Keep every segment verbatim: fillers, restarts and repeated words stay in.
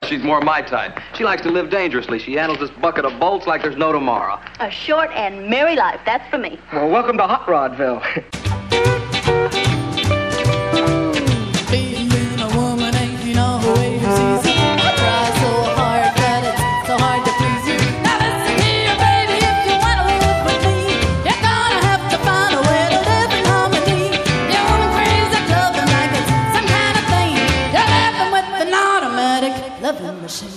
She's more my type. She likes to live dangerously. She handles this bucket of bolts like there's no tomorrow. A short and merry life, that's for me. Well, welcome to Hot Rodville. Being a woman ain't, you know, always easy. I try so hard, but it's so hard to please you. Now listen here, baby, if you want to live with me, you're gonna have to find a way to live in harmony. You're woman crazy, loving like it's some kind of thing. You're living with an automatic loving machine.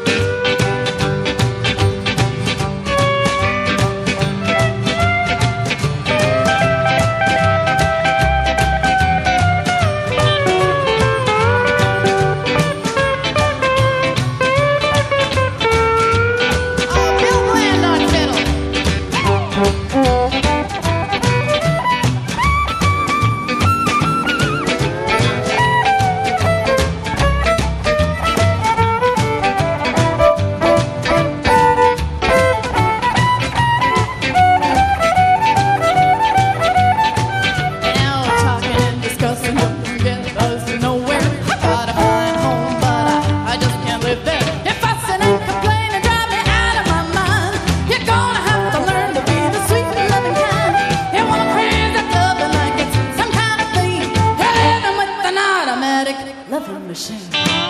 Loving machine.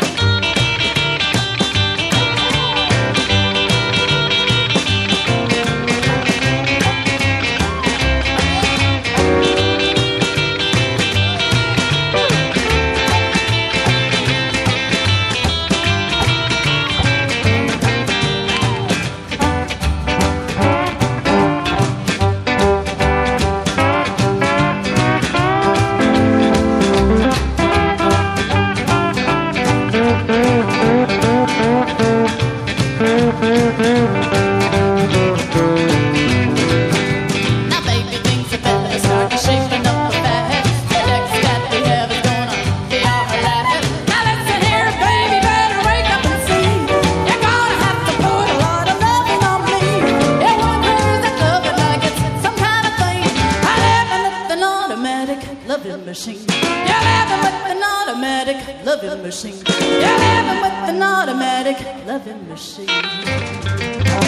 Now baby, things are better, start shaping up the fast. The next that we have is gonna be our last. Now listen here, baby, better wake up and see. You're gonna have to put a lot of loving on me. You want crazy loving like it's some kind of thing. I live with an automatic loving machine. You're living with an automatic loving machine. You're living with an automatic loving machine.